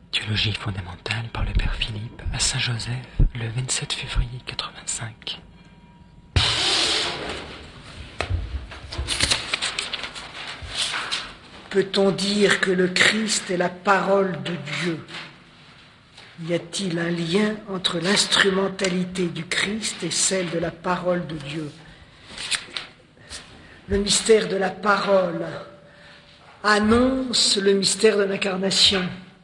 Théologie fondamentale par le Père Philippe à Saint-Joseph le 27 février 85. Peut-on dire que le Christ est la parole de Dieu? Y a-t-il un lien entre l'instrumentalité du Christ et celle de la parole de Dieu? Le mystère de la parole annonce le mystère de l'incarnation.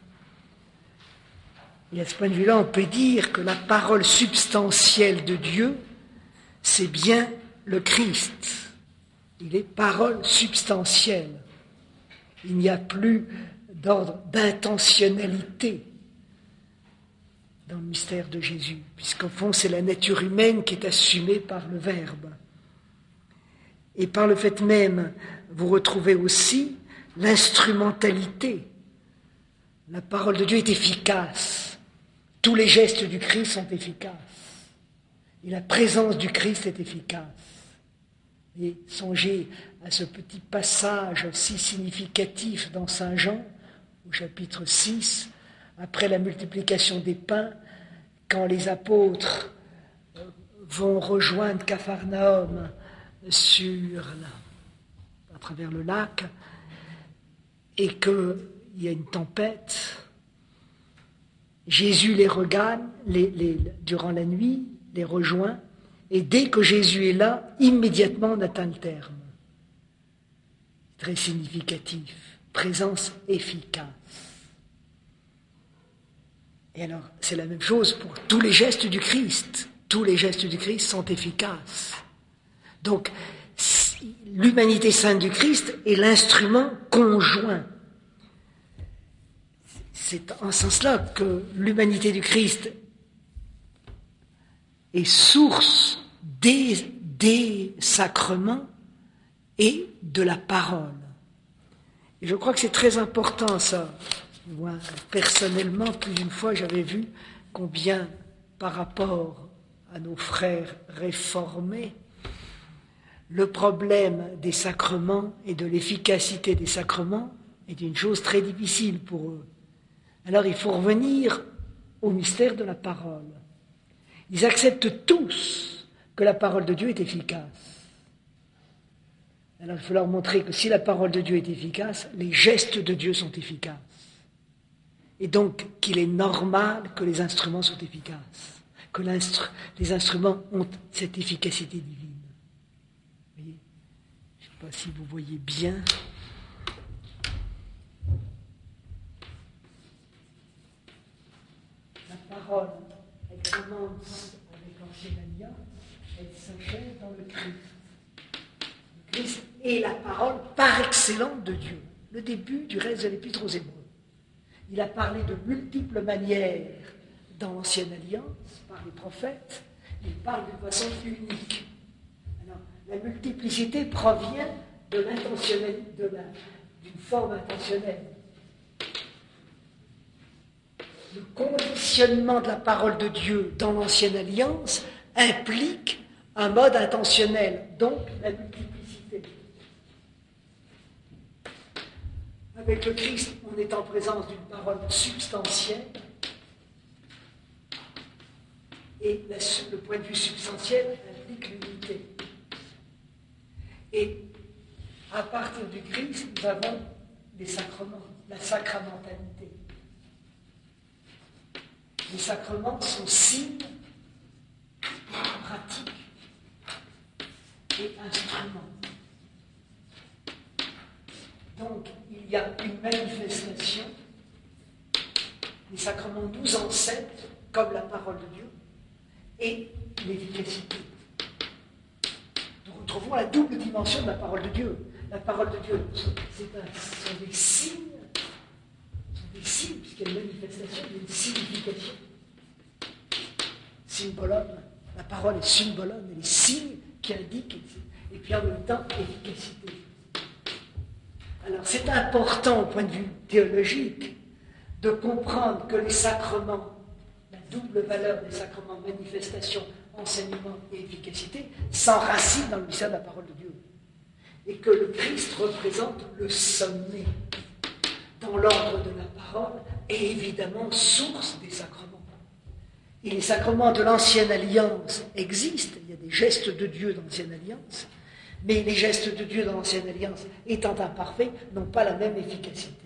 Et à ce point de vue-là, on peut dire que la parole substantielle de Dieu, c'est bien le Christ. Il est parole substantielle. Il n'y a plus d'ordre d'intentionnalité dans le mystère de Jésus, puisqu'au fond, c'est la nature humaine qui est assumée par le Verbe. Et par le fait même, vous retrouvez aussi l'instrumentalité. La parole de Dieu est efficace. Tous les gestes du Christ sont efficaces. Et la présence du Christ est efficace. Et songez à ce petit passage si significatif dans Saint Jean, au chapitre 6, après la multiplication des pains, quand les apôtres vont rejoindre Capharnaüm à travers le lac, et qu'il y a une tempête, Jésus les regagne durant la nuit, les rejoint, et dès que Jésus est là, immédiatement on atteint le terme. Très significatif, présence efficace. Et alors, c'est la même chose pour tous les gestes du Christ. Tous les gestes du Christ sont efficaces. Donc, l'humanité sainte du Christ est l'instrument conjoint. C'est en ce sens-là que l'humanité du Christ est source des sacrements et de la parole. Et je crois que c'est très important, ça. Moi, personnellement, plus d'une fois, j'avais vu combien, par rapport à nos frères réformés, le problème des sacrements et de l'efficacité des sacrements est une chose très difficile pour eux. Alors il faut revenir au mystère de la parole. Ils acceptent tous que la parole de Dieu est efficace. Alors il faut leur montrer que si la parole de Dieu est efficace, les gestes de Dieu sont efficaces. Et donc qu'il est normal que les instruments soient efficaces, que les instruments ont cette efficacité divine. Vous voyez ? Je ne sais pas si vous voyez bien. La parole, elle commence avec l'Ancienne Alliance, elle s'achève dans le Christ. Le Christ est la parole par excellence de Dieu, le début du reste de l'Épître aux Hébreux. Il a parlé de multiples manières dans l'Ancienne Alliance, par les prophètes. Il parle d'une façon unique. Alors, la multiplicité provient de l'intentionnalité, d'une forme intentionnelle. Le conditionnement de la parole de Dieu dans l'Ancienne Alliance implique un mode intentionnel, donc la multiplicité. Avec le Christ, on est en présence d'une parole substantielle, et le point de vue substantiel implique l'unité. Et à partir du Christ, nous avons les sacrements, la sacramentalité. Les sacrements sont signes, pratiques et instruments. Donc, il y a une manifestation. Les sacrements nous enseignent, comme la parole de Dieu, et l'efficacité. Nous retrouvons la double dimension de la parole de Dieu. La parole de Dieu, sont des signes, puisqu'il y a une manifestation, il y a une signification. Symbolone, la parole est symbolone, elle est signe qui indique, et puis en même temps, efficacité. Alors c'est important au point de vue théologique de comprendre que les sacrements, la double valeur des sacrements, manifestation, enseignement et efficacité, s'enracinent dans le mystère de la parole de Dieu. Et que le Christ représente le sommet dans l'ordre de la parole est évidemment source des sacrements. Et les sacrements de l'Ancienne Alliance existent, il y a des gestes de Dieu dans l'Ancienne Alliance, mais les gestes de Dieu dans l'Ancienne Alliance, étant imparfaits, n'ont pas la même efficacité.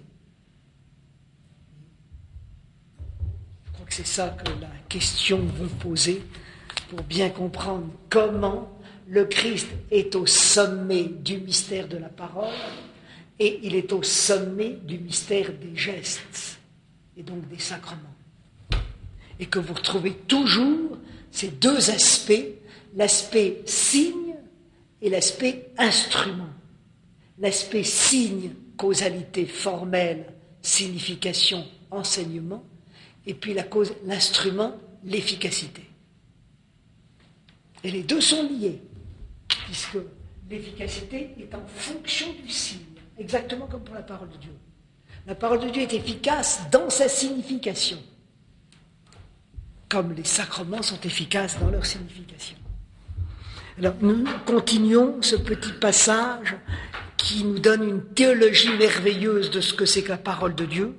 Je crois que c'est ça que la question veut poser pour bien comprendre comment le Christ est au sommet du mystère de la parole et il est au sommet du mystère des gestes et donc des sacrements. Et que vous retrouvez toujours ces deux aspects, l'aspect signe et l'aspect instrument. L'aspect signe, causalité formelle, signification, enseignement, et puis l'instrument, l'efficacité. Et les deux sont liés, puisque l'efficacité est en fonction du signe, exactement comme pour la parole de Dieu. La parole de Dieu est efficace dans sa signification, comme les sacrements sont efficaces dans leur signification. Alors, nous continuons ce petit passage qui nous donne une théologie merveilleuse de ce que c'est que la parole de Dieu.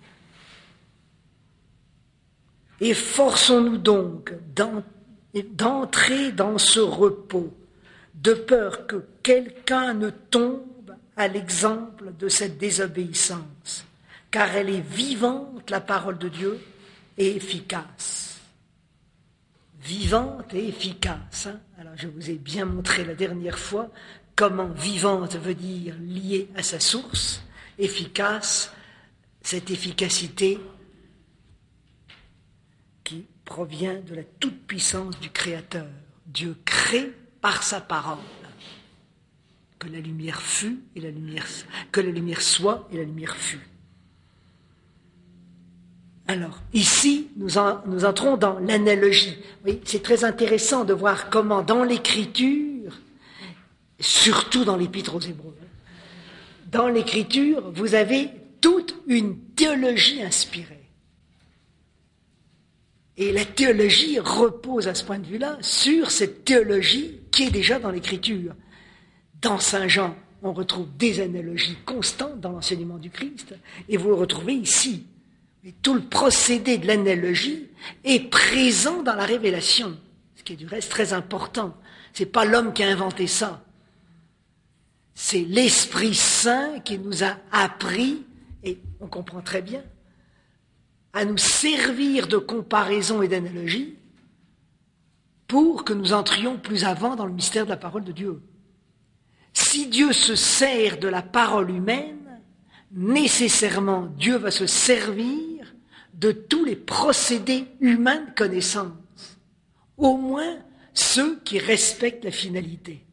Efforçons-nous donc d'entrer dans ce repos, de peur que quelqu'un ne tombe à l'exemple de cette désobéissance, car elle est vivante, la parole de Dieu, et efficace. Vivante et efficace. Alors je vous ai bien montré la dernière fois comment vivante veut dire liée à sa source, efficace, cette efficacité qui provient de la toute-puissance du Créateur. Dieu crée par sa parole. Que la lumière fût et que la lumière soit et la lumière fut. Alors, ici, nous entrons dans l'analogie. Oui, c'est très intéressant de voir comment dans l'Écriture, surtout dans l'Épître aux Hébreux, dans l'Écriture, vous avez toute une théologie inspirée. Et la théologie repose à ce point de vue-là sur cette théologie qui est déjà dans l'Écriture. Dans Saint Jean, on retrouve des analogies constantes dans l'enseignement du Christ, et vous le retrouvez ici. Et tout le procédé de l'analogie est présent dans la révélation, ce qui est du reste très important. Ce n'est pas l'homme qui a inventé ça. C'est l'Esprit Saint qui nous a appris, et on comprend très bien, à nous servir de comparaison et d'analogie pour que nous entrions plus avant dans le mystère de la parole de Dieu. Si Dieu se sert de la parole humaine, nécessairement Dieu va se servir de tous les procédés humains de connaissance, au moins ceux qui respectent la finalité.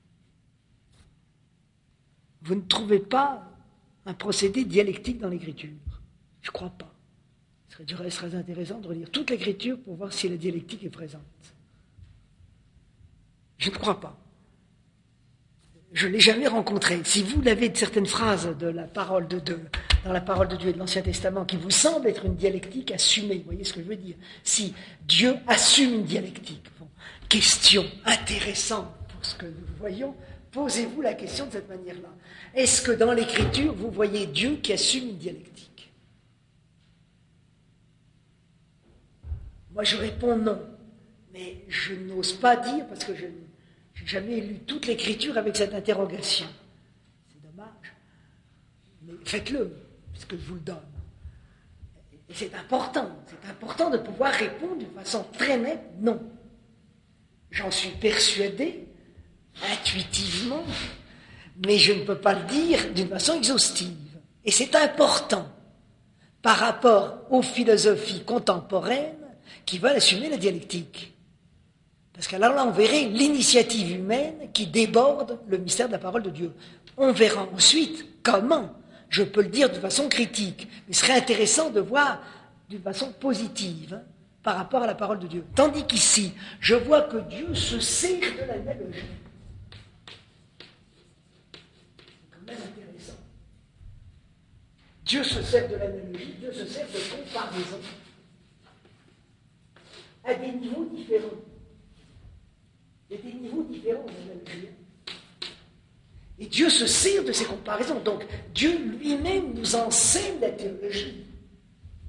Vous ne trouvez pas un procédé dialectique dans l'Écriture? Je ne crois pas. Ce serait du reste très intéressant de relire toute l'Écriture pour voir si la dialectique est présente. Je ne crois pas. Je ne l'ai jamais rencontré. Si vous l'avez de certaines phrases de la parole de Dieu, dans la parole de Dieu et de l'Ancien Testament, qui vous semble être une dialectique assumée, vous voyez ce que je veux dire? Si Dieu assume une dialectique, bon, question intéressante pour ce que nous voyons, posez-vous la question de cette manière-là. Est-ce que dans l'Écriture, vous voyez Dieu qui assume une dialectique? Moi, je réponds non, mais je n'ose pas dire parce que je n'ai jamais lu toute l'Écriture avec cette interrogation. C'est dommage. Mais faites-le, puisque je vous le donne. Et c'est important de pouvoir répondre d'une façon très nette, non. J'en suis persuadé, intuitivement, mais je ne peux pas le dire d'une façon exhaustive. Et c'est important par rapport aux philosophies contemporaines qui veulent assumer la dialectique. Parce qu'alors là, on verrait l'initiative humaine qui déborde le mystère de la parole de Dieu. On verra ensuite comment, je peux le dire de façon critique, mais ce serait intéressant de voir d'une façon positive par rapport à la parole de Dieu. Tandis qu'ici, je vois que Dieu se sert de l'analogie. C'est quand même intéressant. Dieu se sert de l'analogie, Dieu se sert de comparaison à des niveaux différents. Il y a des niveaux différents d'analogie. Et Dieu se sert de ces comparaisons. Donc, Dieu lui-même nous enseigne la théologie.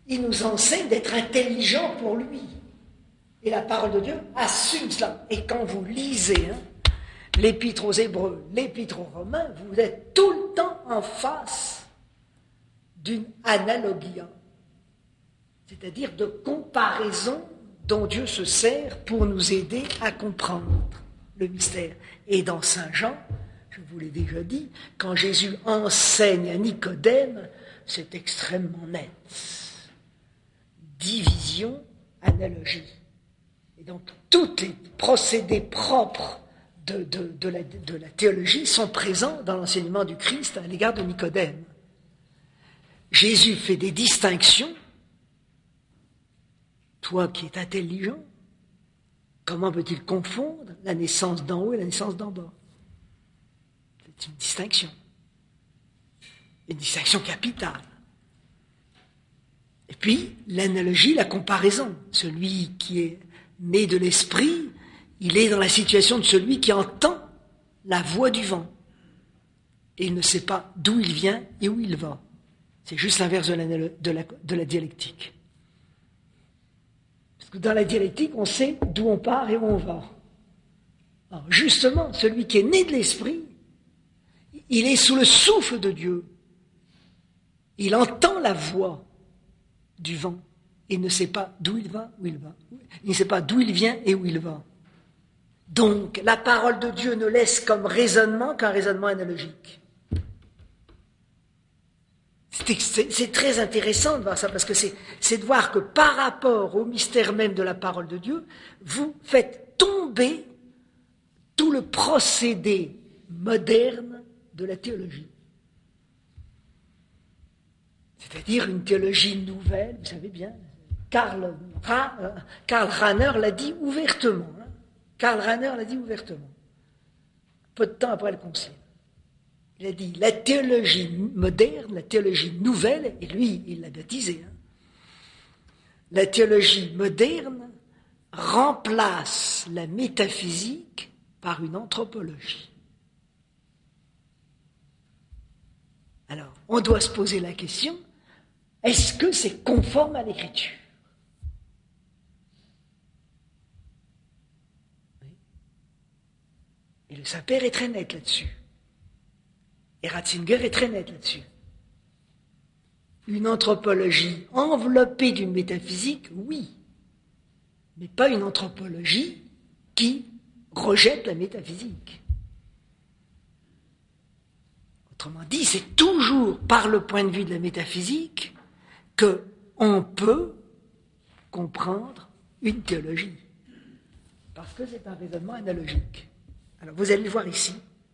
il nous enseigne d'être intelligent pour lui. Et la parole de Dieu assume cela. Et quand vous lisez l'Épître aux Hébreux, l'Épître aux Romains, vous êtes tout le temps en face d'une analogia, c'est-à-dire de comparaison dont Dieu se sert pour nous aider à comprendre le mystère. Et dans Saint Jean, je vous l'ai déjà dit, quand Jésus enseigne à Nicodème, c'est extrêmement net. Division, analogie. Et donc, tous les procédés propres de la théologie sont présents dans l'enseignement du Christ à l'égard de Nicodème. Jésus fait des distinctions. Toi qui es intelligent, comment peut-il confondre la naissance d'en haut et la naissance d'en bas? C'est une distinction capitale. Et puis, l'analogie, la comparaison. Celui qui est né de l'esprit, il est dans la situation de celui qui entend la voix du vent. Et il ne sait pas d'où il vient et où il va. C'est juste l'inverse de la dialectique. Parce que dans la dialectique, on sait d'où on part et où on va. Alors justement, celui qui est né de l'esprit, il est sous le souffle de Dieu. Il entend la voix du vent. Il ne sait pas d'où il va, où il va. Il ne sait pas d'où il vient et où il va. Donc, la parole de Dieu ne laisse comme raisonnement qu'un raisonnement analogique. C'est très intéressant de voir ça, parce que c'est de voir que par rapport au mystère même de la parole de Dieu, vous faites tomber tout le procédé moderne de la théologie. C'est-à-dire une théologie nouvelle, vous savez bien, Karl Rahner l'a dit ouvertement. Karl Rahner l'a dit ouvertement, peu de temps après le Concile. Il a dit la théologie moderne, la théologie nouvelle, et lui, il l'a baptisé. La théologie moderne remplace la métaphysique par une anthropologie. Alors, on doit se poser la question, est-ce que c'est conforme à l'Écriture? Et le Saint-Père est très net là-dessus. Et Ratzinger est très net là-dessus. Une anthropologie enveloppée d'une métaphysique, oui, mais pas une anthropologie qui rejette la métaphysique. Autrement dit, c'est toujours par le point de vue de la métaphysique qu'on peut comprendre une théologie. Parce que c'est un raisonnement analogique. Alors vous allez le voir ici.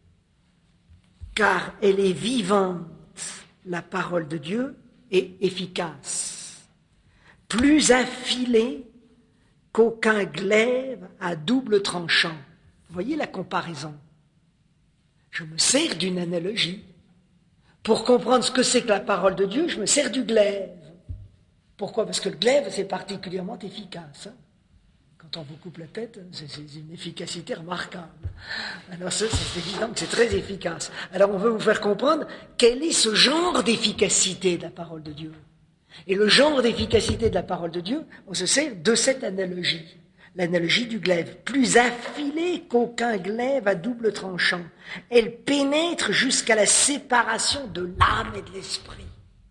Car elle est vivante, la parole de Dieu, et efficace, plus affilée qu'aucun glaive à double tranchant. Vous voyez la comparaison? Je me sers d'une analogie. Pour comprendre ce que c'est que la parole de Dieu, je me sers du glaive. Pourquoi? Parce que le glaive, c'est particulièrement efficace. Quand on vous coupe la tête, c'est une efficacité remarquable. Alors c'est évident que c'est très efficace. Alors on veut vous faire comprendre quel est ce genre d'efficacité de la parole de Dieu. Et le genre d'efficacité de la parole de Dieu, on se sert de cette analogie. L'analogie du glaive, plus affilée qu'aucun glaive à double tranchant. Elle pénètre jusqu'à la séparation de l'âme et de l'esprit.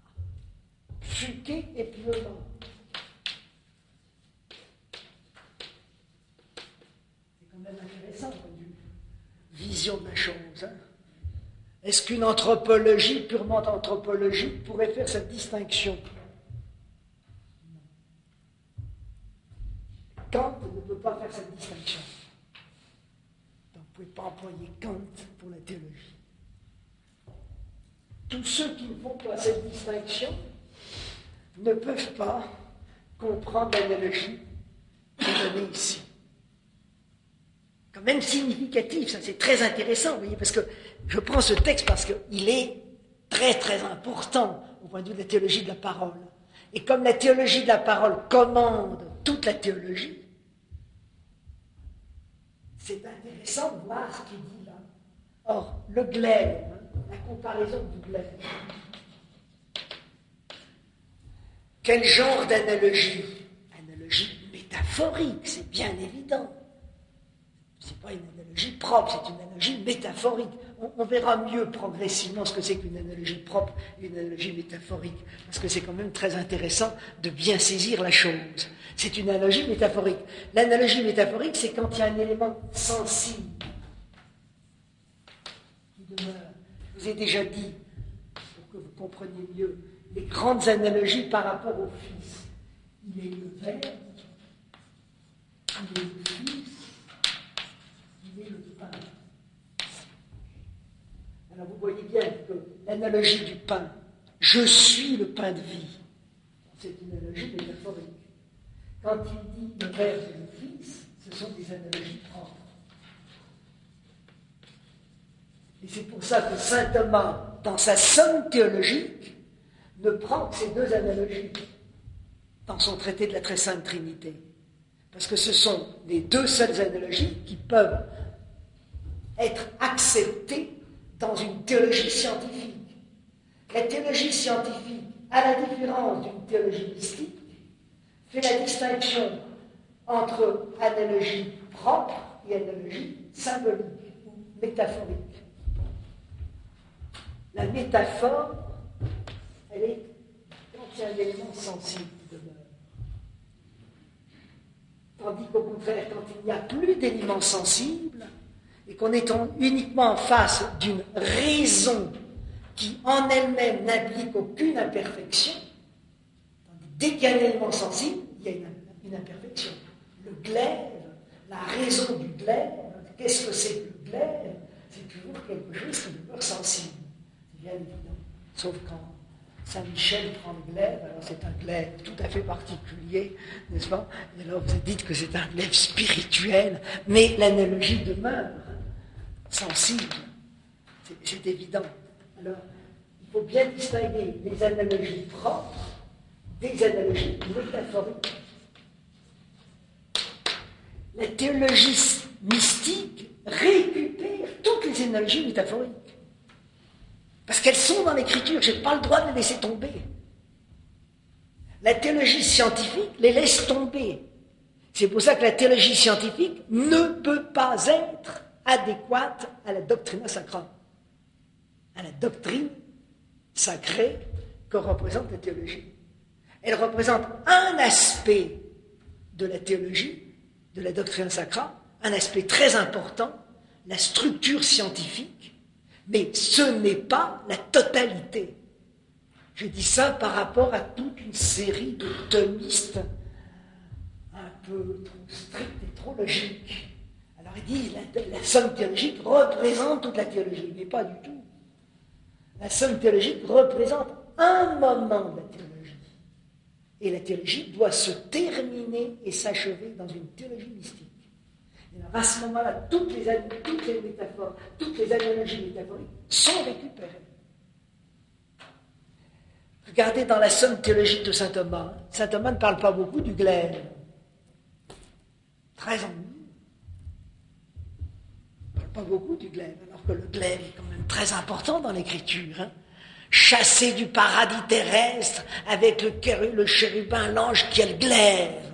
Futé et pieusement. Vision de la chose. Est-ce qu'une anthropologie, purement anthropologique, pourrait faire cette distinction? Kant ne peut pas faire cette distinction. Donc vous ne pouvez pas employer Kant pour la théologie. Tous ceux qui ne font pas cette distinction ne peuvent pas comprendre l'analogie qui est donnée ici. Quand même significatif, ça c'est très intéressant, vous voyez, parce que je prends ce texte parce qu'il est très très important au point de vue de la théologie de la parole. Et comme la théologie de la parole commande toute la théologie, c'est intéressant de voir ce qu'il dit là. Or, le glaive, la comparaison du glaive. Quel genre d'analogie? Analogie métaphorique, c'est bien évident. C'est pas une analogie propre, c'est une analogie métaphorique. On verra mieux progressivement ce que c'est qu'une analogie propre et une analogie métaphorique, parce que c'est quand même très intéressant de bien saisir la chose. C'est une analogie métaphorique. L'analogie métaphorique, c'est quand il y a un élément sensible qui demeure. Je vous ai déjà dit, pour que vous compreniez mieux, les grandes analogies par rapport au Fils. Il est le Verbe, il est le Fils, il est le pain. Alors vous voyez bien que l'analogie du pain, je suis le pain de vie, c'est une analogie métaphorique. Quand il dit le Verbe et le Fils, ce sont des analogies propres. Et c'est pour ça que saint Thomas, dans sa somme théologique, ne prend que ces deux analogies dans son traité de la très sainte Trinité. Parce que ce sont les deux seules analogies qui peuvent être acceptées dans une théologie scientifique. La théologie scientifique, à la différence d'une théologie mystique, fait la distinction entre analogie propre et analogie symbolique ou métaphorique. La métaphore, elle est quand il y a un élément sensible qui demeure. Tandis qu'au contraire, quand il n'y a plus d'éléments sensibles, et qu'on est uniquement en face d'une raison qui en elle-même n'implique aucune imperfection, dès qu'il y a un élément sensible, il y a une imperfection. Le glaive, la raison du glaive, qu'est-ce que c'est que le glaive? C'est toujours quelque chose qui demeure sensible. C'est bien évident. Sauf quand Saint-Michel prend le glaive, alors c'est un glaive tout à fait particulier, n'est-ce pas? Et alors vous dites que c'est un glaive spirituel, mais l'analogie demeure sensible. C'est évident. Alors, il faut bien distinguer les analogies propres des analogies métaphoriques. La théologie mystique récupère toutes les analogies métaphoriques. Parce qu'elles sont dans l'écriture, je n'ai pas le droit de les laisser tomber. La théologie scientifique les laisse tomber. C'est pour ça que la théologie scientifique ne peut pas être adéquate à la doctrina sacra, à la doctrine sacrée que représente la théologie. Elle représente un aspect de la théologie, de la doctrine sacra, un aspect très important, la structure scientifique, mais ce n'est pas la totalité. Je dis ça par rapport à toute une série de thomistes un peu trop stricts et trop logiques. Alors ils disent la somme théologique représente toute la théologie, mais pas du tout. La somme théologique représente un moment de la théologie. Et la théologie doit se terminer et s'achever dans une théologie mystique. Et alors à ce moment-là, toutes les métaphores, toutes les analogies métaphoriques sont récupérées. Regardez dans la somme théologique de saint Thomas. Saint Thomas ne parle pas beaucoup du glaive. Très ennuyeux. Il ne parle pas beaucoup du glaive, alors que le glaive est quand même très important dans l'écriture. Hein. Chassé du paradis terrestre avec le chérubin, l'ange qui a le glaive.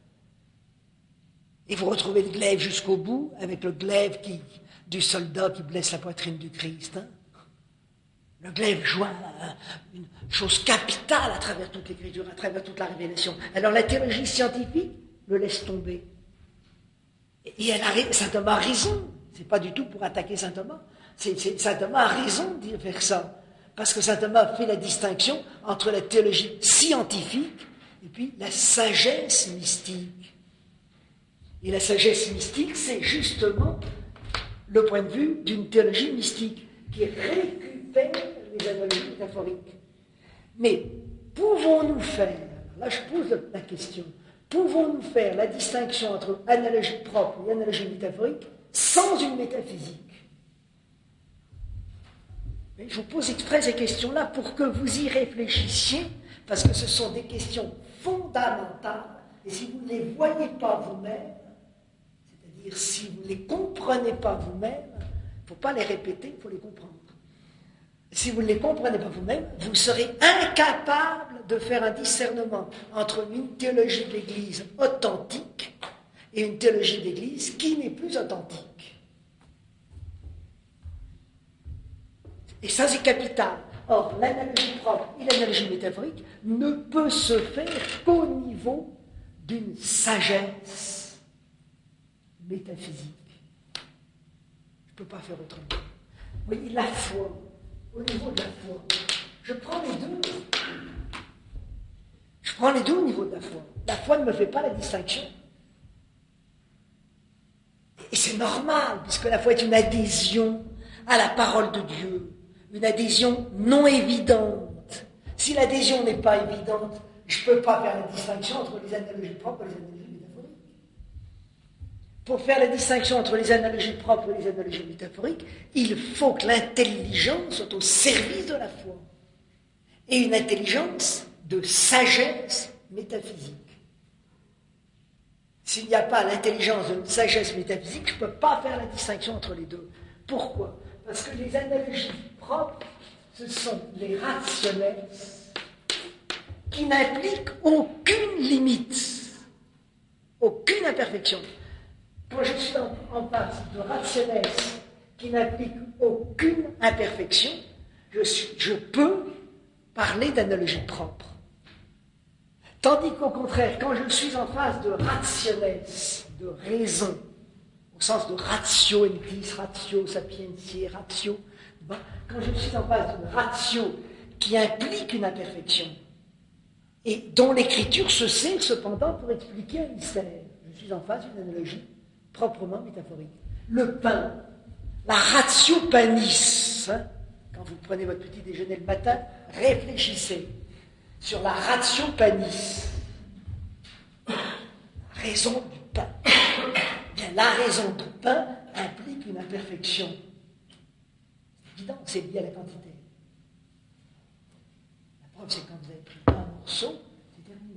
Et vous retrouvez le glaive jusqu'au bout, avec le glaive du soldat qui blesse la poitrine du Christ. Hein. Le glaive joue une chose capitale à travers toute l'écriture, à travers toute la révélation. Alors la théologie scientifique le laisse tomber. Et saint Thomas a raison. C'est pas du tout pour attaquer saint Thomas. Saint Thomas a raison de faire ça. Parce que saint Thomas fait la distinction entre la théologie scientifique et puis la sagesse mystique. Et la sagesse mystique, c'est justement le point de vue d'une théologie mystique qui récupère les analogies métaphoriques. Mais pouvons-nous faire, là je pose la question, pouvons-nous faire la distinction entre analogie propre et analogie métaphorique sans une métaphysique? Mais je vous pose exprès ces questions-là pour que vous y réfléchissiez, parce que ce sont des questions fondamentales, et si vous ne les voyez pas vous-même, c'est-à-dire si vous ne les comprenez pas vous-même, il ne faut pas les répéter, il faut les comprendre. Si vous ne les comprenez pas vous-même, vous serez incapable de faire un discernement entre une théologie de l'Église authentique et une théologie de l'Église qui n'est plus authentique. Et ça, c'est capital. Or, l'analogie propre et l'analogie métaphorique ne peut se faire qu'au niveau d'une sagesse métaphysique. Je ne peux pas faire autrement. Vous voyez, la foi, au niveau de la foi, je prends les deux. Je prends les deux au niveau de la foi. La foi ne me fait pas la distinction. Et c'est normal, puisque la foi est une adhésion à la parole de Dieu, une adhésion non évidente. Si l'adhésion n'est pas évidente, je ne peux pas faire la distinction entre les analogies propres et les analogies métaphoriques. Pour faire la distinction entre les analogies propres et les analogies métaphoriques, il faut que l'intelligence soit au service de la foi. Et une intelligence de sagesse métaphysique. S'il n'y a pas l'intelligence d'une sagesse métaphysique, je ne peux pas faire la distinction entre les deux. Pourquoi? Parce que les analogies propres, ce sont les rationnels qui n'impliquent aucune limite, aucune imperfection. Quand je suis en face de rationnels qui n'impliquent aucune imperfection, je peux parler d'analogie propre. Tandis qu'au contraire, quand je suis en face de rationnels, de raison, au sens de ratio entis, ratio sapientiae, ratio, quand je suis en face d'une ratio qui implique une imperfection, et dont l'écriture se sert cependant pour expliquer un mystère, je suis en face d'une analogie proprement métaphorique. Le pain, la ratio panis, quand vous prenez votre petit déjeuner le matin, réfléchissez sur la ratio panis, la raison du pain. Bien, la raison du pain implique une imperfection. C'est évident, c'est lié à la quantité. La preuve, c'est quand vous avez pris un morceau, c'est terminé.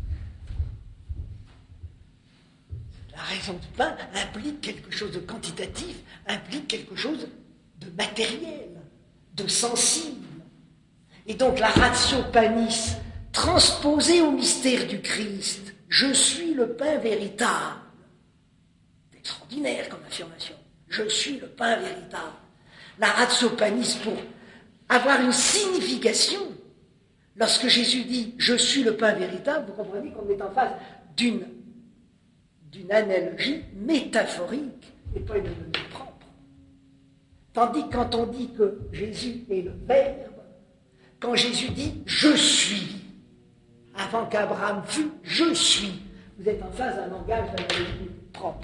La raison du pain implique quelque chose de quantitatif, implique quelque chose de matériel, de sensible. Et donc la ratio panis, transposée au mystère du Christ, je suis le pain véritable. C'est extraordinaire comme affirmation. Je suis le pain véritable. La ratio panis, pour avoir une signification, lorsque Jésus dit « je suis le pain véritable », vous comprenez qu'on est en face d'une analogie métaphorique et pas une analogie propre. Tandis que quand on dit que Jésus est le Verbe, quand Jésus dit « je suis », avant qu'Abraham fût « je suis », vous êtes en face d'un langage d'analogie propre.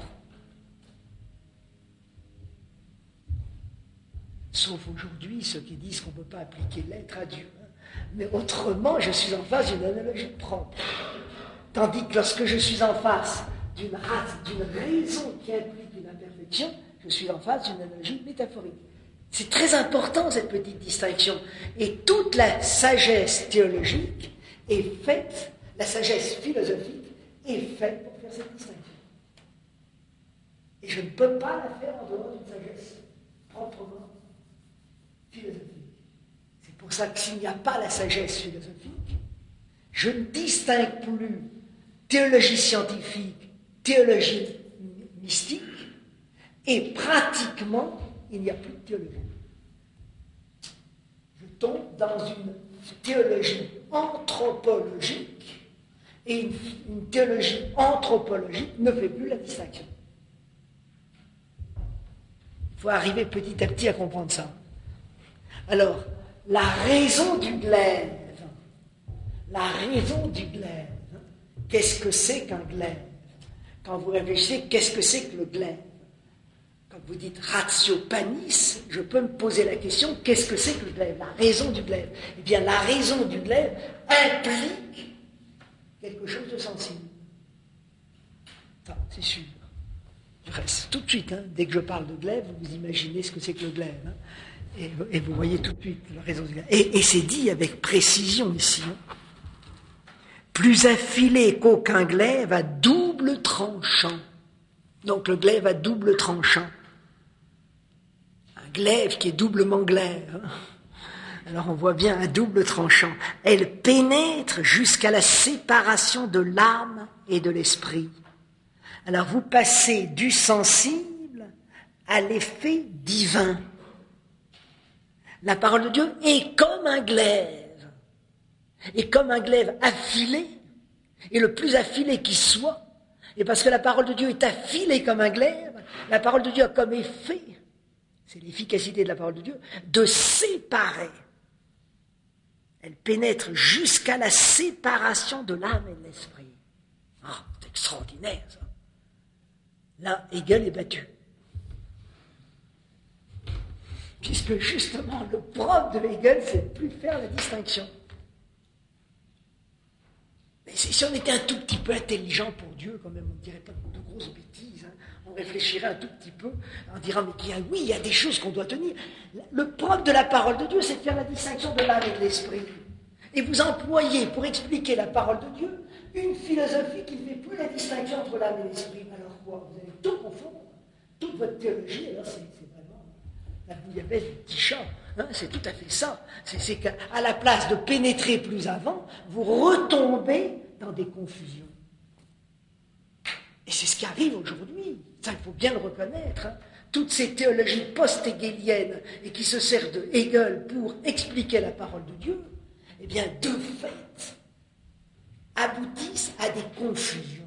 Sauf aujourd'hui, ceux qui disent qu'on ne peut pas appliquer l'être à Dieu. Mais autrement, je suis en face d'une analogie propre. Tandis que lorsque je suis en face d'une raison qui implique une imperfection, je suis en face d'une analogie métaphorique. C'est très important, cette petite distinction. Et toute la sagesse théologique est faite, la sagesse philosophique est faite pour faire cette distinction. Et je ne peux pas la faire en dehors d'une sagesse proprement philosophique. C'est pour ça que s'il n'y a pas la sagesse philosophique, je ne distingue plus théologie scientifique, théologie mystique, et pratiquement, il n'y a plus de théologie. Je tombe dans une théologie anthropologique, et une théologie anthropologique ne fait plus la distinction. Il faut arriver petit à petit à comprendre ça. Alors, la raison du glaive, qu'est-ce que c'est qu'un glaive? Quand vous réfléchissez, qu'est-ce que c'est que le glaive? Quand vous dites ratio panis, je peux me poser la question, qu'est-ce que c'est que le glaive? La raison du glaive. Eh bien, la raison du glaive implique quelque chose de sensible. Ça, c'est sûr. Du reste, tout de suite, dès que je parle de glaive, vous imaginez ce que c'est que le glaive. Et vous voyez tout de suite la raison du glaive. Et c'est dit avec précision ici. Plus affilé qu'aucun glaive à double tranchant. Donc le glaive à double tranchant. Un glaive qui est doublement glaive. Alors on voit bien un double tranchant. Elle pénètre jusqu'à la séparation de l'âme et de l'esprit. Alors vous passez du sensible à l'effet divin. La parole de Dieu est comme un glaive. Et comme un glaive affilé, et le plus affilé qui soit, et parce que la parole de Dieu est affilée comme un glaive, la parole de Dieu a comme effet, c'est l'efficacité de la parole de Dieu, de séparer. Elle pénètre jusqu'à la séparation de l'âme et de l'esprit. Ah, c'est extraordinaire ça. Là, Hegel est battu. Puisque justement, le propre de Hegel, c'est de plus faire la distinction. Mais si on était un tout petit peu intelligent pour Dieu, quand même, on ne dirait pas de grosses bêtises, hein. On réfléchirait un tout petit peu, on dira, mais oui, il y a des choses qu'on doit tenir. Le propre de la parole de Dieu, c'est de faire la distinction de l'âme et de l'esprit. Et vous employez, pour expliquer la parole de Dieu, une philosophie qui ne fait plus la distinction entre l'âme et l'esprit. Alors quoi? Vous allez tout confondre. Toute votre théologie, alors c'est vraiment la bouillabaisse du petit chat. Hein, c'est tout à fait ça. C'est qu'à la place de pénétrer plus avant, vous retombez dans des confusions. Et c'est ce qui arrive aujourd'hui. Ça, il faut bien le reconnaître. Hein. Toutes ces théologies post-hégéliennes et qui se servent de Hegel pour expliquer la parole de Dieu, eh bien, de fait, aboutissent à des confusions.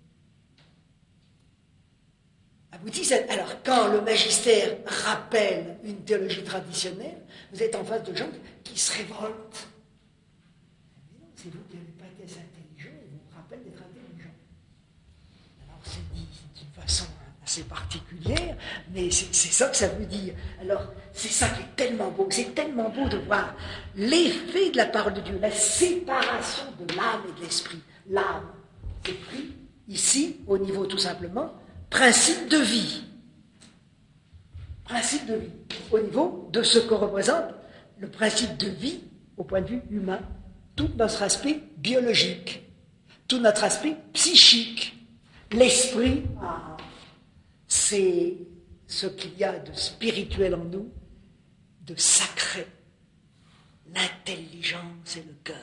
Alors, quand le magistère rappelle une théologie traditionnelle, vous êtes en face de gens qui se révoltent. Mais non, c'est vous qui n'avez pas été assez intelligent, et vous rappelle d'être intelligent. Alors, c'est dit d'une façon assez particulière, mais c'est ça que ça veut dire. Alors, c'est ça qui est tellement beau. C'est tellement beau de voir l'effet de la parole de Dieu, la séparation de l'âme et de l'esprit. L'âme, c'est pris ici, au niveau tout simplement, principe de vie. Principe de vie. Au niveau de ce que représente le principe de vie au point de vue humain. Tout notre aspect biologique, tout notre aspect psychique. L'esprit, c'est ce qu'il y a de spirituel en nous, de sacré. L'intelligence et le cœur.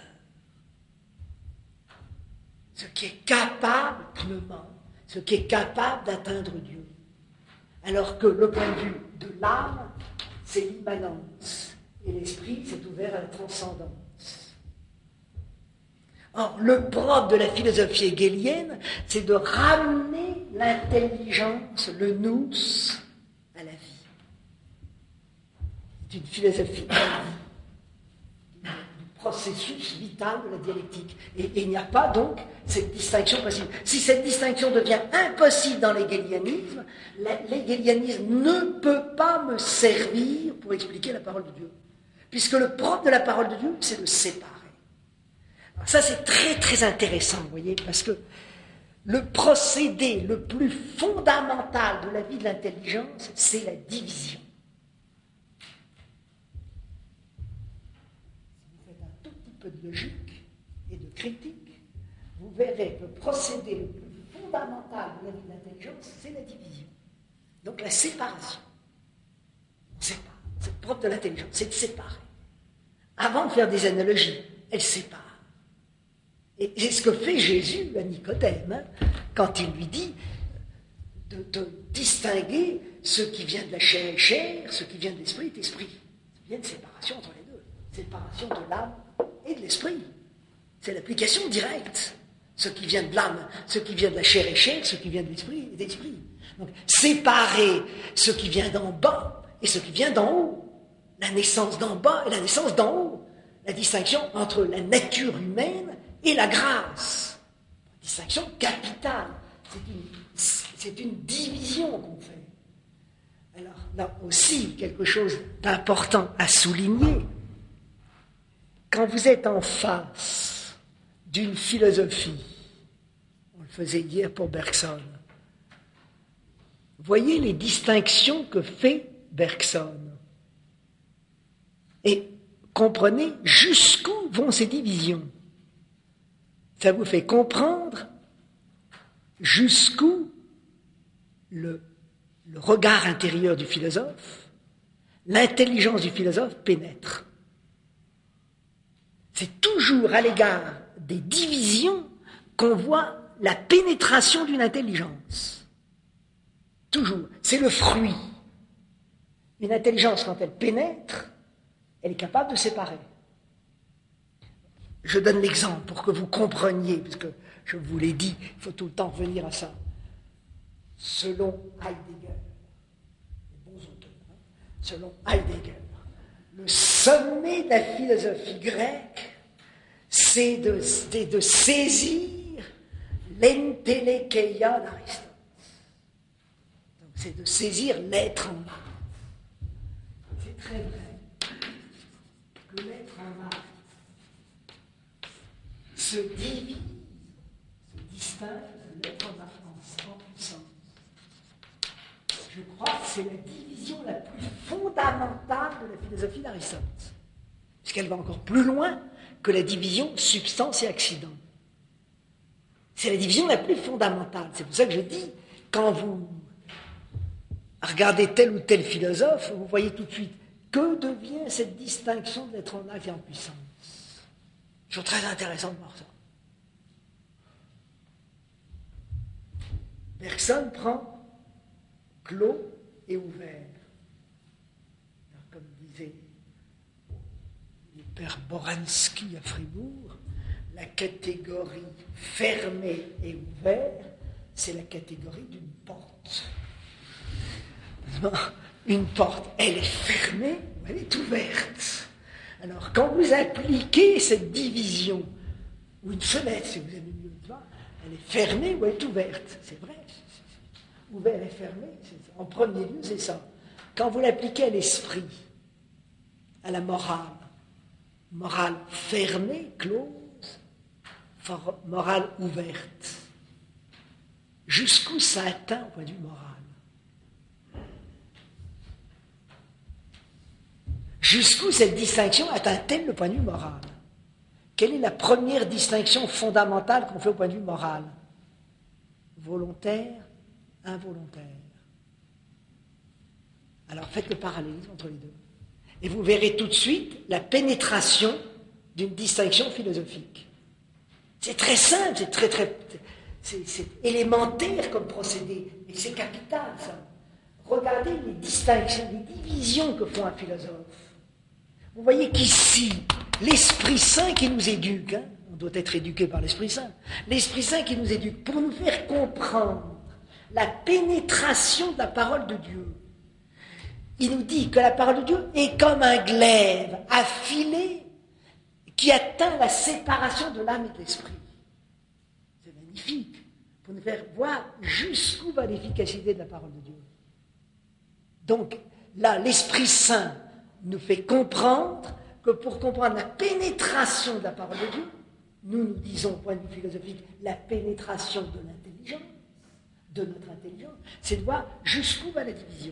Ce qui est capable, pneuma, ce qui est capable d'atteindre Dieu. Alors que le point de vue de l'âme, c'est l'immanence. Et l'esprit, c'est ouvert à la transcendance. Or, le propre de la philosophie hegélienne, c'est de ramener l'intelligence, le nous, à la vie. C'est une philosophie du processus vital de la dialectique. Et il n'y a pas donc cette distinction possible. Si cette distinction devient impossible dans l'hégélianisme, l'hégélianisme ne peut pas me servir pour expliquer la parole de Dieu. Puisque le propre de la parole de Dieu, c'est de séparer. Alors ça, c'est très très intéressant, vous voyez, parce que le procédé le plus fondamental de la vie de l'intelligence, c'est la division. De logique et de critique, vous verrez que le procédé le plus fondamental de la vie de l'intelligence, c'est la division. Donc la séparation. On sépare. C'est propre de l'intelligence, c'est de séparer. Avant de faire des analogies, elle sépare. Et c'est ce que fait Jésus à Nicodème, hein, quand il lui dit de distinguer ce qui vient de la chair est chair, ce qui vient de l'esprit est esprit. Il y a une séparation entre les deux. Séparation de l'âme et de l'esprit. C'est l'application directe. Ce qui vient de l'âme, ce qui vient de la chair est chair, ce qui vient de l'esprit est esprit. Donc, séparer ce qui vient d'en bas et ce qui vient d'en haut. La naissance d'en bas et la naissance d'en haut. La distinction entre la nature humaine et la grâce. Distinction capitale. C'est une division qu'on fait. Alors, là aussi, quelque chose d'important à souligner. Quand vous êtes en face d'une philosophie, on le faisait hier pour Bergson, voyez les distinctions que fait Bergson et comprenez jusqu'où vont ces divisions. Ça vous fait comprendre jusqu'où le regard intérieur du philosophe, l'intelligence du philosophe pénètre. C'est toujours à l'égard des divisions qu'on voit la pénétration d'une intelligence. Toujours. C'est le fruit. Une intelligence, quand elle pénètre, elle est capable de séparer. Je donne l'exemple pour que vous compreniez, parce que je vous l'ai dit, il faut tout le temps revenir à ça. Selon Heidegger, les bons auteurs, selon Heidegger, le sommet de la philosophie grecque, c'est de saisir l'entelekeia d'Aristote. Donc c'est de saisir l'être en art. C'est très vrai que l'être en art se divise, se distingue de l'être en art en puissance. Je crois que c'est la division la plus fondamentale de la philosophie d'Aristote, puisqu'elle va encore plus loin que la division substance et accident. C'est la division la plus fondamentale. C'est pour ça que je dis, quand vous regardez tel ou tel philosophe, vous voyez tout de suite que devient cette distinction de l'être en acte et en puissance. C'est toujours très intéressant de voir ça. Personne prend clos et ouvert. Alors, comme disait le père Boransky à Fribourg, la catégorie fermée et ouverte, c'est la catégorie d'une porte. Une porte, elle est fermée ou elle est ouverte. Alors, quand vous appliquez cette division, ou une fenêtre, si vous avez mieux de voir, elle est fermée ou elle est ouverte. C'est vrai. Ouvert et fermé, en premier lieu, c'est ça. Quand vous l'appliquez à l'esprit, à la morale fermée, close, morale ouverte, jusqu'où ça atteint au point de vue moral? Jusqu'où cette distinction atteint-elle le point de vue moral? Quelle est la première distinction fondamentale qu'on fait au point de vue moral? Volontaire, involontaire. Alors faites le parallélisme entre les deux. Et vous verrez tout de suite la pénétration d'une distinction philosophique. C'est très simple, c'est élémentaire comme procédé, mais c'est capital ça. Regardez les distinctions, les divisions que font un philosophe. Vous voyez qu'ici, l'Esprit Saint qui nous éduque, on doit être éduqué par l'Esprit Saint, l'Esprit Saint qui nous éduque pour nous faire comprendre la pénétration de la parole de Dieu. Il nous dit que la parole de Dieu est comme un glaive affilé qui atteint la séparation de l'âme et de l'esprit. C'est magnifique, pour nous faire voir jusqu'où va l'efficacité de la parole de Dieu. Donc là, l'Esprit Saint nous fait comprendre que pour comprendre la pénétration de la parole de Dieu, nous disons, au point de vue philosophique, la pénétration de l'intelligence, de notre intelligence, c'est de voir jusqu'où va la division,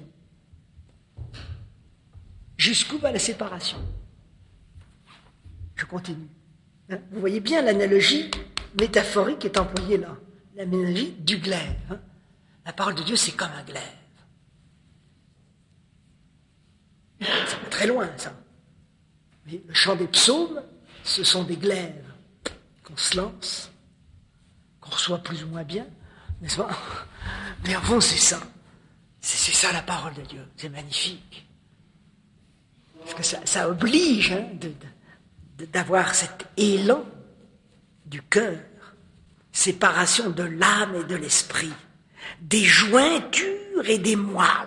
jusqu'où va la séparation. Je continue. Vous voyez bien l'analogie métaphorique est employée là, l'analogie du glaive. La parole de Dieu, c'est comme un glaive. Ça va très loin, ça. Mais le chant des psaumes, ce sont des glaives qu'on se lance, qu'on reçoit plus ou moins bien, n'est-ce pas? Mais en fond, c'est ça. C'est ça la parole de Dieu. C'est magnifique. Parce que ça oblige d'avoir cet élan du cœur, séparation de l'âme et de l'esprit, des jointures et des moelles.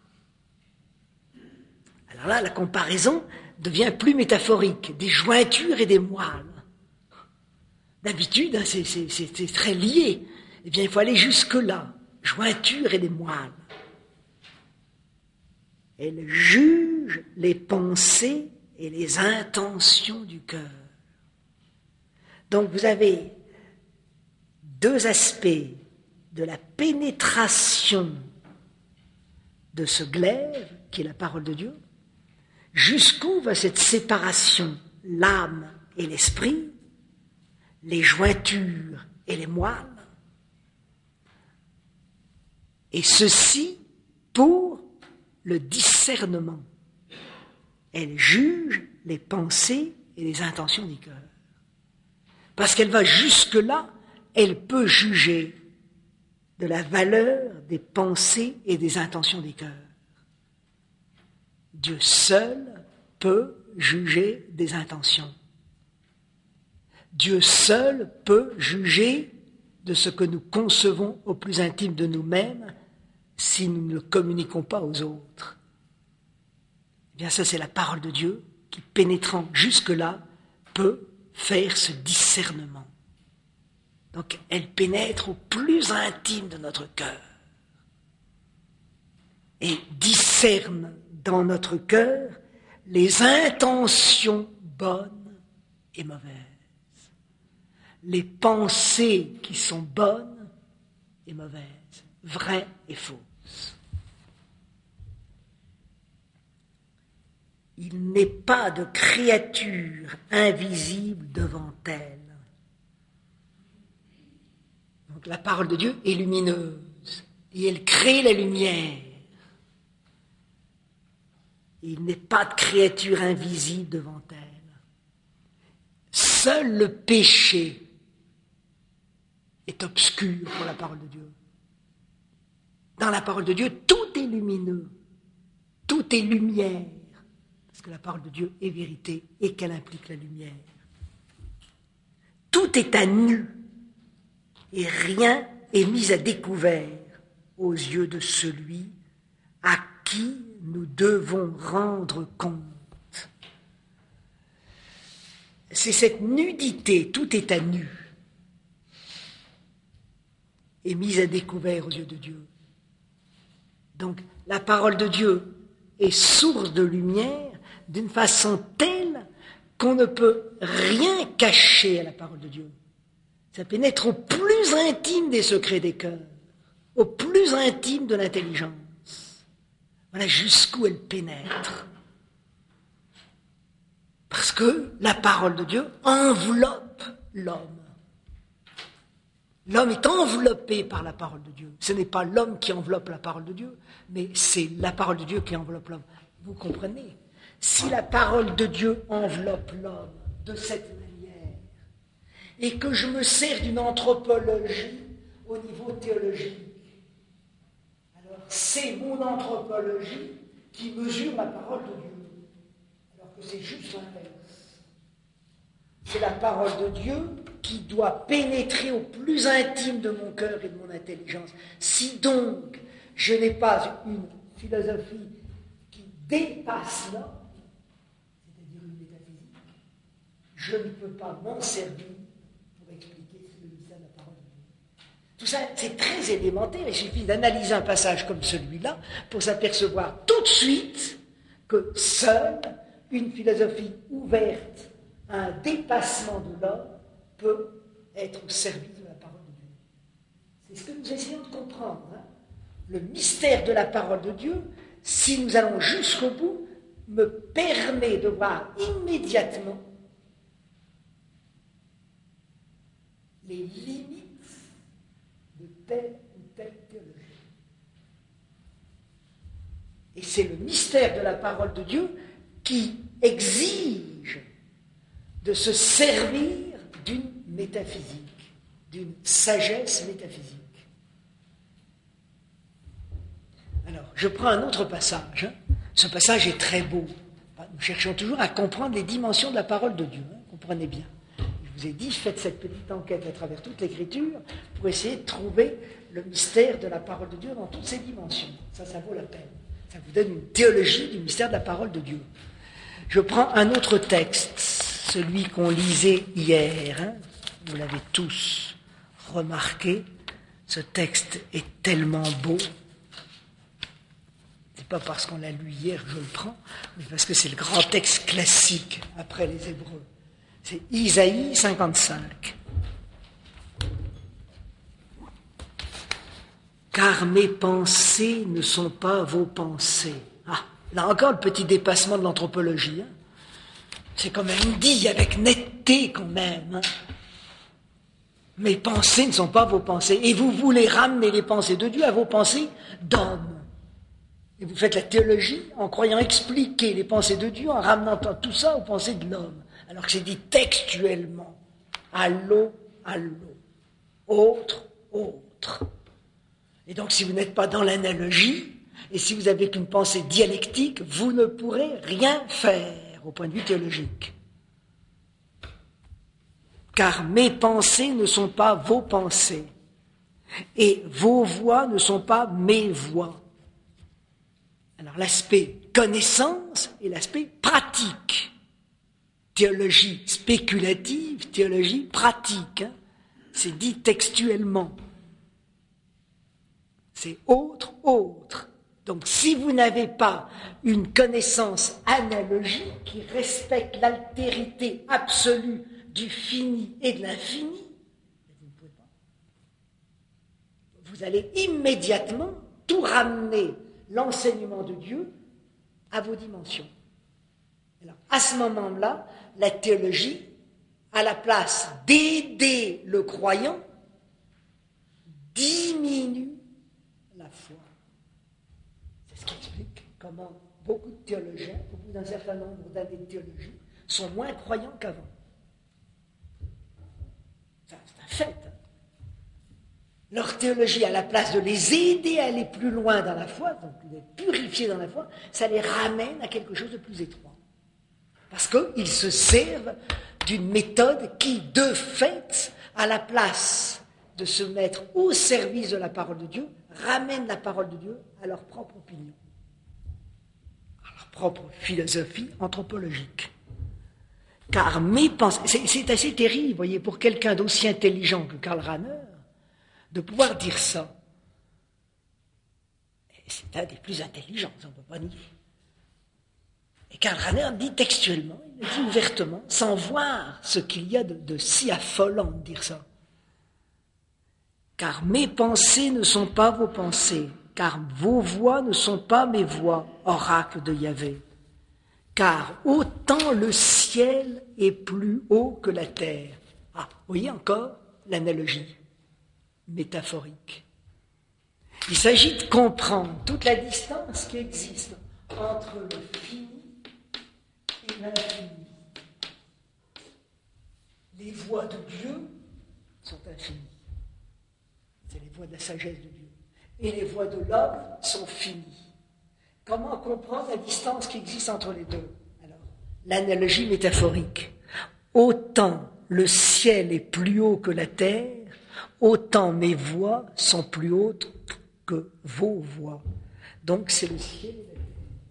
Alors là, la comparaison devient plus métaphorique, des jointures et des moelles. D'habitude, c'est très lié. Eh bien, il faut aller jusque-là, jointures et des moelles. Elle juge les pensées et les intentions du cœur. Donc vous avez deux aspects de la pénétration de ce glaive, qui est la parole de Dieu. Jusqu'où va cette séparation, l'âme et l'esprit, les jointures et les moelles, et ceci pour le discernement. Elle juge les pensées et les intentions du cœur. Parce qu'elle va jusque-là, elle peut juger de la valeur des pensées et des intentions des cœurs. Dieu seul peut juger des intentions. Dieu seul peut juger de ce que nous concevons au plus intime de nous-mêmes si nous ne le communiquons pas aux autres. Eh bien, ça, c'est la parole de Dieu qui, pénétrant jusque-là, peut faire ce discernement. Donc, elle pénètre au plus intime de notre cœur et discerne dans notre cœur les intentions bonnes et mauvaises, les pensées qui sont bonnes et mauvaises, vraies et fausses. Il n'est pas de créature invisible devant elle. Donc la parole de Dieu est lumineuse et elle crée la lumière. Il n'est pas de créature invisible devant elle. Seul le péché est obscur pour la parole de Dieu. Dans la parole de Dieu, tout est lumineux, tout est lumière, parce que la parole de Dieu est vérité et qu'elle implique la lumière. Tout est à nu et rien est mis à découvert aux yeux de celui à qui nous devons rendre compte. C'est cette nudité, tout est à nu, est mise à découvert aux yeux de Dieu. Donc, la parole de Dieu est source de lumière d'une façon telle qu'on ne peut rien cacher à la parole de Dieu. Ça pénètre au plus intime des secrets des cœurs, au plus intime de l'intelligence. Voilà jusqu'où elle pénètre. Parce que la parole de Dieu enveloppe l'homme. L'homme est enveloppé par la parole de Dieu. Ce n'est pas l'homme qui enveloppe la parole de Dieu, mais c'est la parole de Dieu qui enveloppe l'homme. Vous comprenez? Si la parole de Dieu enveloppe l'homme de cette manière, et que je me sers d'une anthropologie au niveau théologique, alors c'est mon anthropologie qui mesure la parole de Dieu, alors que c'est juste l'inverse. C'est la parole de Dieu qui doit pénétrer au plus intime de mon cœur et de mon intelligence. Si donc je n'ai pas une philosophie qui dépasse l'homme, c'est-à-dire une métaphysique, je ne peux pas m'en servir pour expliquer le mystère de la parole de Dieu. Tout ça, c'est très élémentaire. Il suffit d'analyser un passage comme celui-là pour s'apercevoir tout de suite que seule une philosophie ouverte à un dépassement de l'homme peut être au service de la parole de Dieu. C'est ce que nous essayons de comprendre. Le mystère de la parole de Dieu, si nous allons jusqu'au bout, me permet de voir immédiatement les limites de telle ou telle théologie. Et c'est le mystère de la parole de Dieu qui exige de se servir d'une métaphysique, d'une sagesse métaphysique. Alors, je prends un autre passage. Ce passage est très beau. Nous cherchons toujours à comprendre les dimensions de la parole de Dieu. Comprenez bien. Je vous ai dit, faites cette petite enquête à travers toute l'Écriture pour essayer de trouver le mystère de la parole de Dieu dans toutes ses dimensions. Ça vaut la peine. Ça vous donne une théologie du mystère de la parole de Dieu. Je prends un autre texte, celui qu'on lisait hier. Vous l'avez tous remarqué. Ce texte est tellement beau. C'est pas parce qu'on l'a lu hier que je le prends, mais parce que c'est le grand texte classique après les Hébreux. C'est Isaïe 55. Car mes pensées ne sont pas vos pensées. Ah, là encore le petit dépassement de l'anthropologie. C'est quand même dit avec netteté quand même. Mes pensées ne sont pas vos pensées. Et vous voulez ramener les pensées de Dieu à vos pensées d'homme. Et vous faites la théologie en croyant expliquer les pensées de Dieu, en ramenant tout ça aux pensées de l'homme. Alors que c'est dit textuellement. allo, allo, autre, autre. Et donc si vous n'êtes pas dans l'analogie, et si vous avez qu'une pensée dialectique, vous ne pourrez rien faire au point de vue théologique. Car mes pensées ne sont pas vos pensées, et vos voix ne sont pas mes voix. Alors l'aspect connaissance et l'aspect pratique. Théologie spéculative, théologie pratique. Hein. C'est dit textuellement. C'est autre, autre. Donc si vous n'avez pas une connaissance analogique qui respecte l'altérité absolue du fini et de l'infini, vous ne pouvez pas. Vous allez immédiatement tout ramener l'enseignement de Dieu à vos dimensions. Alors, à ce moment-là, la théologie, à la place d'aider le croyant, diminue la foi. C'est ce qui explique comment beaucoup de théologiens, au bout d'un certain nombre d'années de théologie, sont moins croyants qu'avant. C'est un fait. Leur théologie, à la place de les aider à aller plus loin dans la foi, donc de les purifier dans la foi, ça les ramène à quelque chose de plus étroit. Parce qu'ils se servent d'une méthode qui, de fait, à la place de se mettre au service de la parole de Dieu, ramène la parole de Dieu à leur propre opinion, à leur propre philosophie anthropologique. Car mes pensées, c'est assez terrible, vous voyez, pour quelqu'un d'aussi intelligent que Karl Rahner, de pouvoir dire ça. Et c'est un des plus intelligents, on ne peut pas nier. Et Karl Rahner dit textuellement, il le dit ouvertement, sans voir ce qu'il y a de si affolant de dire ça. Car mes pensées ne sont pas vos pensées, car vos voix ne sont pas mes voix, oracle de Yahvé. Car autant le ciel est plus haut que la terre. Ah, vous voyez encore l'analogie métaphorique. Il s'agit de comprendre toute la distance qui existe entre le fini et l'infini. Les voies de Dieu sont infinies. C'est les voies de la sagesse de Dieu. Et les voies de l'homme sont finies. Comment comprendre la distance qui existe entre les deux? Alors, l'analogie métaphorique. Autant le ciel est plus haut que la terre, autant mes voix sont plus hautes que vos voix. Donc c'est le ciel et la terre.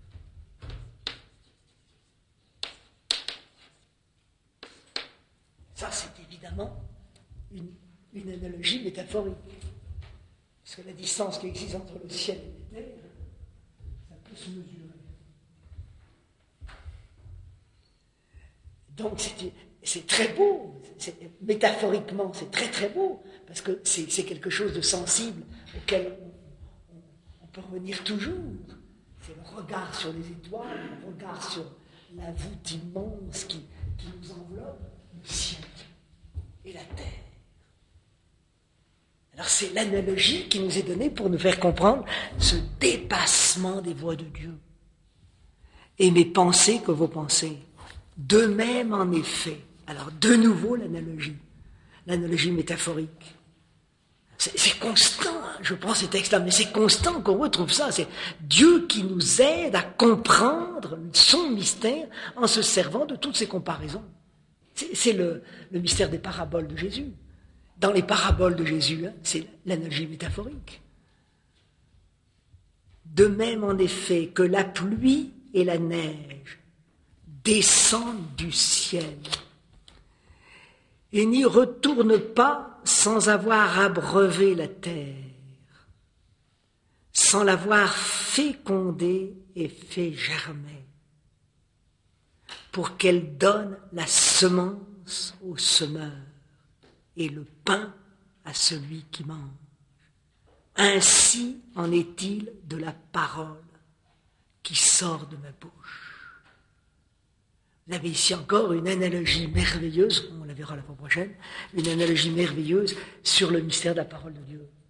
Ça, c'est évidemment une analogie métaphorique. Parce que la distance qui existe entre le ciel et la terre, ça peut se mesurer. Donc c'est très beau, métaphoriquement c'est très très beau, parce que c'est quelque chose de sensible auquel on peut revenir toujours. C'est le regard sur les étoiles, le regard sur la voûte immense qui nous enveloppe, le ciel et la terre. Alors c'est l'analogie qui nous est donnée pour nous faire comprendre ce dépassement des voies de Dieu. Et mes pensées que vos pensées. De même, en effet. Alors, de nouveau, l'analogie métaphorique. C'est constant, hein, je prends ces textes-là, mais c'est constant qu'on retrouve ça. C'est Dieu qui nous aide à comprendre son mystère en se servant de toutes ces comparaisons. C'est le mystère des paraboles de Jésus. Dans les paraboles de Jésus, hein, c'est l'analogie métaphorique. De même, en effet, que la pluie et la neige descendent du ciel et n'y retournent pas sans avoir abreuvé la terre, sans l'avoir fécondée et fait germer, pour qu'elle donne la semence au semeur et le pain à celui qui mange. Ainsi en est-il de la parole qui sort de ma bouche. Vous avez ici encore une analogie merveilleuse, on la verra la fois prochaine, une analogie merveilleuse sur le mystère de la parole de Dieu.